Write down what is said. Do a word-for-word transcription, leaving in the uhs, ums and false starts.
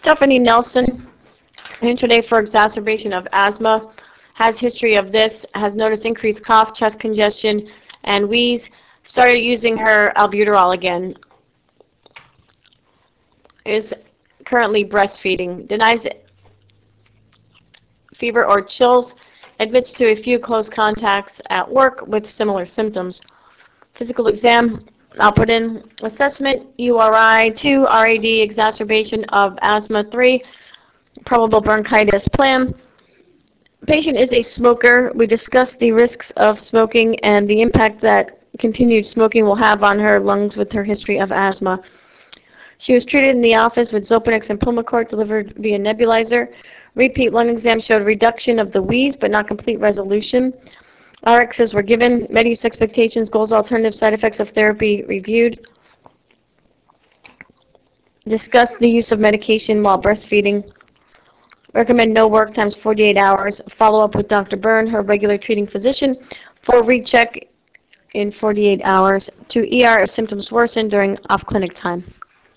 Stephanie Nelson, in today for exacerbation of asthma, has history of this, has noticed increased cough, chest congestion, and wheeze. Started using her albuterol again. Is currently breastfeeding. Denies fever or chills. Admits to a few close contacts at work with similar symptoms. Physical exam, I'll put in assessment, U R I, two, R A D, exacerbation of asthma, three, probable bronchitis plan. Patient is a smoker. We discussed the risks of smoking and the impact that continued smoking will have on her lungs with her history of asthma. She was treated in the office with Xopenex and Pulmicort delivered via nebulizer. Repeat lung exam showed reduction of the wheeze, but not complete resolution. R Xs were given. Med use expectations, goals, alternative side effects of therapy reviewed. Discussed the use of medication while breastfeeding. Recommend no work times forty-eight hours. Follow up with Doctor Byrne, her regular treating physician, for recheck in forty-eight hours. To E R if symptoms worsen during off-clinic time.